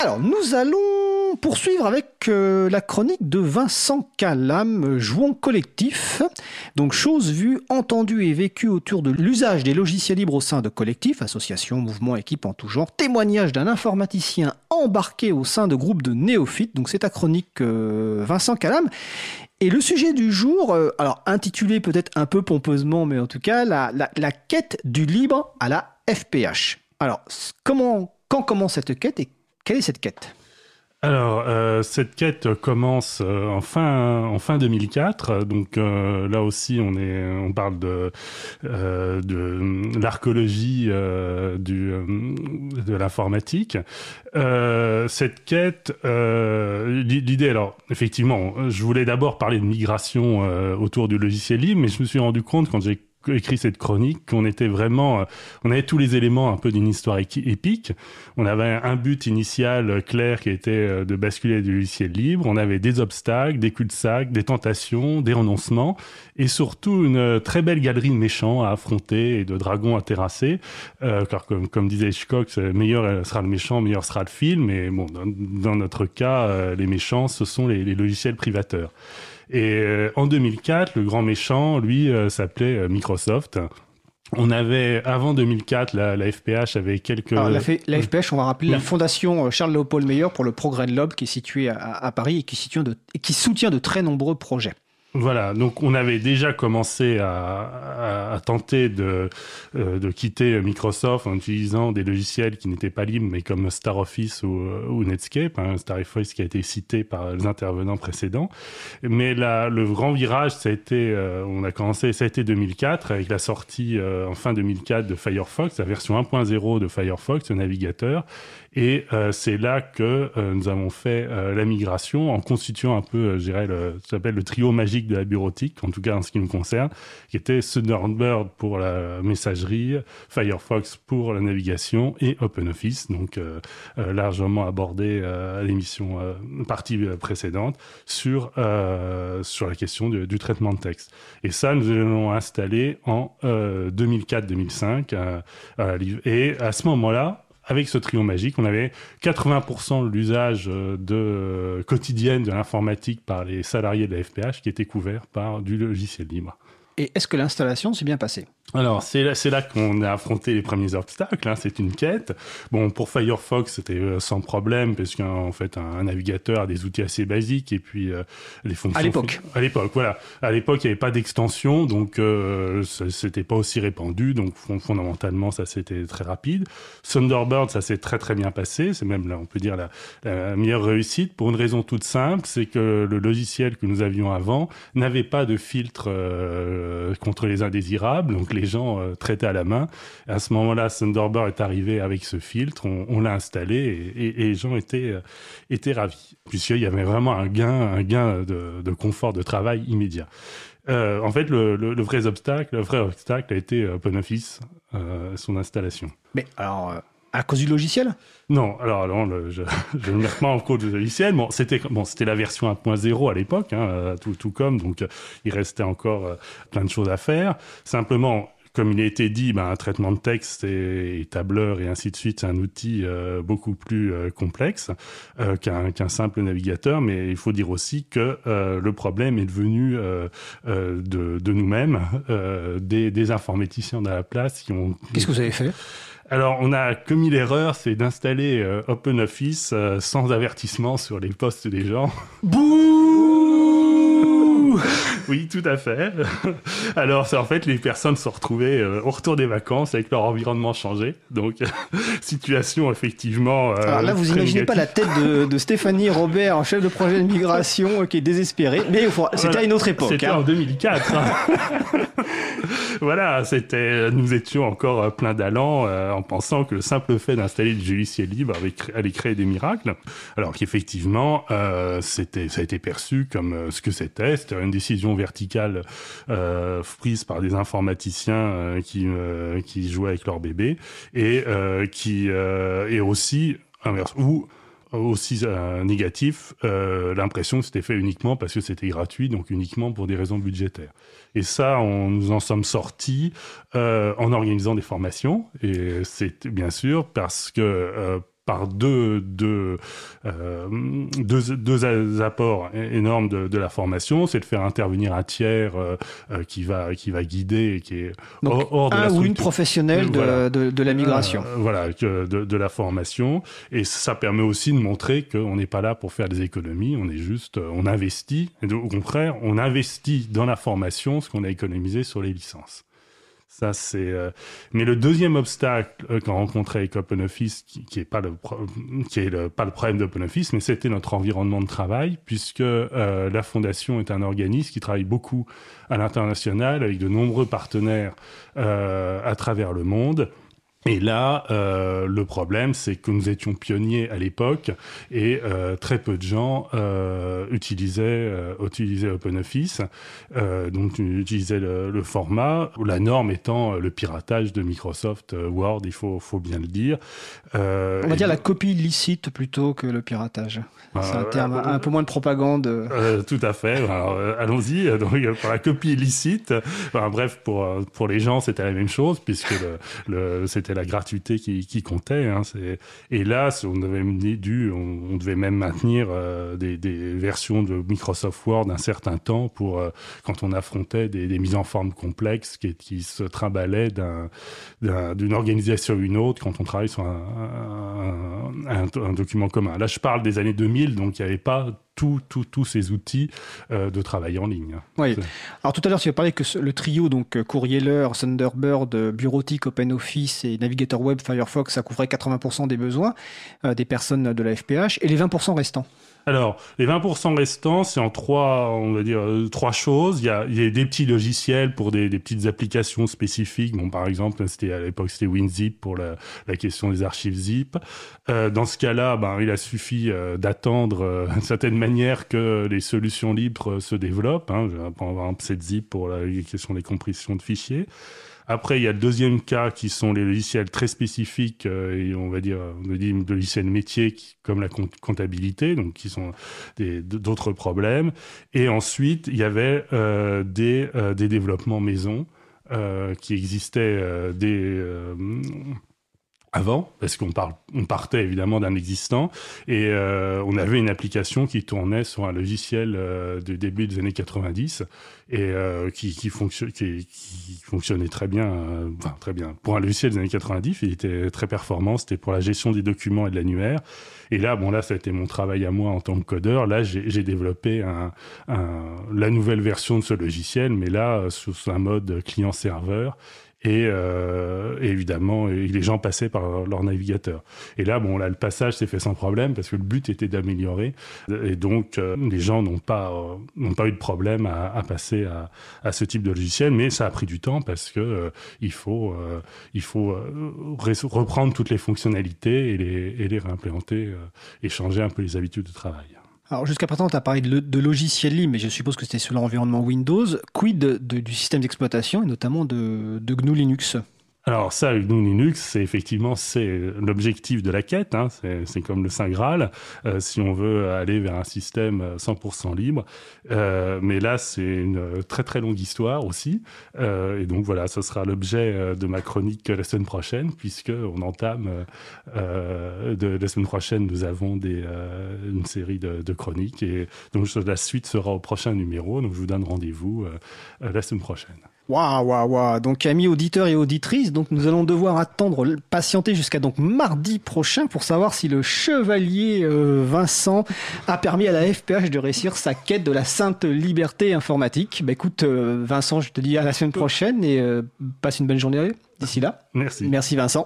Alors, nous allons poursuivre avec la chronique de Vincent Calam, Jouons collectif. Donc, choses vues, entendues et vécues autour de l'usage des logiciels libres au sein de collectifs, associations, mouvements, équipes en tout genre. Témoignage d'un informaticien embarqué au sein de groupes de néophytes. Donc, c'est ta chronique, Vincent Calam. Et le sujet du jour, alors intitulé peut-être un peu pompeusement, mais en tout cas, la quête du libre à la FPH. Alors, quand commence cette quête et quelle est cette quête ? Alors, cette quête commence en fin 2004. Donc là aussi, on parle de l'archéologie de l'informatique. Cette quête, l'idée, alors effectivement, je voulais d'abord parler de migration autour du logiciel libre, mais je me suis rendu compte quand j'ai écrit cette chronique qu'on était vraiment, on avait tous les éléments un peu d'une histoire épique. On avait un but initial clair qui était de basculer du logiciel libre. On avait des obstacles, des cul-de-sac, des tentations, des renoncements et surtout une très belle galerie de méchants à affronter et de dragons à terrasser. Car comme disait Hitchcock, meilleur sera le méchant, meilleur sera le film. Et bon, dans notre cas, les méchants, ce sont les logiciels privateurs. Et en 2004, le grand méchant, lui, s'appelait Microsoft. On avait, avant 2004, la FPH avait quelques... Alors, la FPH, on va rappeler la fondation Charles-Léopold Meyer pour le progrès de l'homme qui est située à Paris et qui soutient de très nombreux projets. Voilà, donc on avait déjà commencé à tenter de quitter Microsoft en utilisant des logiciels qui n'étaient pas libres, mais comme Star Office ou Netscape, Star Office qui a été cité par les intervenants précédents. Mais le grand virage, ça a été 2004 avec la sortie en fin 2004 de Firefox, la version 1.0 de Firefox, le navigateur. Et c'est là que nous avons fait la migration en constituant un peu, je dirais, ça s'appelle le trio magique de la bureautique, en tout cas en ce qui nous concerne, qui était Thunderbird pour la messagerie, Firefox pour la navigation et OpenOffice, donc largement abordé à l'émission partie précédente sur la question du traitement de texte. Et ça, nous l'avons installé en 2004-2005 et à ce moment-là, avec ce trio magique, on avait 80% de l'usage quotidienne de l'informatique par les salariés de la FPH qui était couvert par du logiciel libre. Et est-ce que l'installation s'est bien passée ? Alors, c'est là qu'on a affronté les premiers obstacles, c'est une quête. Bon, pour Firefox, c'était sans problème, parce qu'en fait, un navigateur a des outils assez basiques, et puis les fonctions... À l'époque, voilà. À l'époque, il n'y avait pas d'extension, donc c'était pas aussi répandu, donc fondamentalement, ça c'était très rapide. Thunderbird, ça s'est très très bien passé, c'est même, là, on peut dire, la meilleure réussite, pour une raison toute simple, c'est que le logiciel que nous avions avant n'avait pas de filtre contre les indésirables, donc les gens traitaient à la main. Et à ce moment-là, Thunderbird est arrivé avec ce filtre, on l'a installé et les gens étaient ravis, puisqu'il y avait vraiment un gain de confort de travail immédiat. En fait, le vrai obstacle a été OpenOffice, son installation. Mais alors... à cause du logiciel ? Non, alors je ne mets pas en cause du logiciel. C'était la version 1.0 à l'époque, tout comme, donc il restait encore plein de choses à faire. Simplement, comme il a été dit, un traitement de texte et tableur et ainsi de suite, c'est un outil beaucoup plus complexe qu'un simple navigateur. Mais il faut dire aussi que le problème est devenu de nous-mêmes, des informaticiens de la place qui ont... Qu'est-ce que vous avez fait ? Alors, on a commis l'erreur, c'est d'installer OpenOffice sans avertissement sur les postes des gens. Bouh ! Oui, tout à fait. Alors, en fait, les personnes se retrouvaient au retour des vacances avec leur environnement changé. Donc, situation effectivement... Alors là, vous imaginez pas la tête de Stéphanie Robert, en chef de projet de migration, qui est désespérée. Mais c'était à une autre époque. C'était en 2004. Voilà, nous étions encore plein d'allant en pensant que le simple fait d'installer du logiciel libre allait créer des miracles. Alors qu'effectivement, ça a été perçu comme ce que c'était. C'était une décision verticale prise par des informaticiens qui jouaient avec leur bébé et aussi inverse ou aussi négatif, l'impression que c'était fait uniquement parce que c'était gratuit, donc uniquement pour des raisons budgétaires. Et ça, nous en sommes sortis en organisant des formations, et c'est bien sûr parce que par deux apports énormes de la formation, c'est de faire intervenir un tiers qui va guider et qui est donc, hors de la structure. Un ou une professionnelle de la migration. De la formation. Et ça permet aussi de montrer qu'on n'est pas là pour faire des économies, on investit. Et au contraire, on investit dans la formation ce qu'on a économisé sur les licences. Ça, c'est. Mais le deuxième obstacle qu'on rencontrait avec OpenOffice, qui est pas le problème d'OpenOffice, mais c'était notre environnement de travail, puisque la Fondation est un organisme qui travaille beaucoup à l'international avec de nombreux partenaires à travers le monde. Et là, le problème, c'est que nous étions pionniers à l'époque et très peu de gens utilisaient OpenOffice, donc utilisaient le format, la norme étant le piratage de Microsoft Word, il faut bien le dire. On va dire la copie illicite plutôt que le piratage. C'est un terme un peu moins de propagande. Tout à fait. Alors, allons-y. Donc, pour la copie illicite, bref, pour les gens, c'était la même chose puisque c'était la gratuité qui comptait. Hein. Et là, on devait même maintenir des versions de Microsoft Word un certain temps pour quand on affrontait des mises en forme complexes qui se trimbalaient d'une organisation à une autre quand on travaille sur un document commun. Là, je parle des années 2000, donc il n'y avait pas tous ces outils de travail en ligne. Oui. Alors tout à l'heure, tu as parlé que le trio, donc Courrieler, Thunderbird, Bureautique, OpenOffice et navigateur web Firefox, ça couvrait 80% des besoins des personnes de la FPH. Et les 20% restants? Alors, les 20% restants, c'est en trois choses. Il y a des petits logiciels pour des petites applications spécifiques. Bon, par exemple, à l'époque, c'était WinZip pour la question des archives zip. Dans ce cas-là, il a suffi d'attendre d'une certaine manière que les solutions libres se développent. Hein. Par exemple, ZZip pour la question des compressions de fichiers. Après, il y a le deuxième cas qui sont les logiciels très spécifiques et on va dire des logiciels métiers comme la comptabilité, donc qui sont d'autres problèmes. Et ensuite, il y avait des développements maison qui existaient avant, parce qu'on partait évidemment d'un existant, et on avait une application qui tournait sur un logiciel du début des années 90 et qui fonctionnait très bien, très bien. Pour un logiciel des années 90, il était très performant, c'était pour la gestion des documents et de l'annuaire. Et là, ça a été mon travail à moi en tant que codeur. Là, j'ai développé la nouvelle version de ce logiciel, mais là, sous un mode client-serveur. Et évidemment, les gens passaient par leur navigateur. Et là, là, le passage s'est fait sans problème parce que le but était d'améliorer. Et donc, les gens n'ont pas eu de problème à passer à ce type de logiciel, mais ça a pris du temps parce que il faut reprendre toutes les fonctionnalités et les réimplémenter et changer un peu les habitudes de travail. Alors jusqu'à présent, tu as parlé de logiciels libres, mais je suppose que c'était sur l'environnement Windows. Quid du système d'exploitation et notamment de GNU Linux? Alors ça, GNU Linux, c'est l'objectif de la quête, hein, c'est comme le Saint Graal, si on veut aller vers un système 100% libre. Mais là, c'est une très très longue histoire aussi. Et donc voilà, ce sera l'objet de ma chronique la semaine prochaine, puisqu'on entame, la semaine prochaine, nous avons une série de chroniques. Et donc la suite sera au prochain numéro, donc je vous donne rendez-vous la semaine prochaine. Waouh. Donc, amis auditeurs et auditrices, donc nous allons devoir patienter jusqu'à donc mardi prochain pour savoir si le chevalier Vincent a permis à la FPH de réussir sa quête de la sainte liberté informatique. Écoute, Vincent, je te dis à la semaine prochaine et passe une bonne journée d'ici là. Merci. Merci Vincent.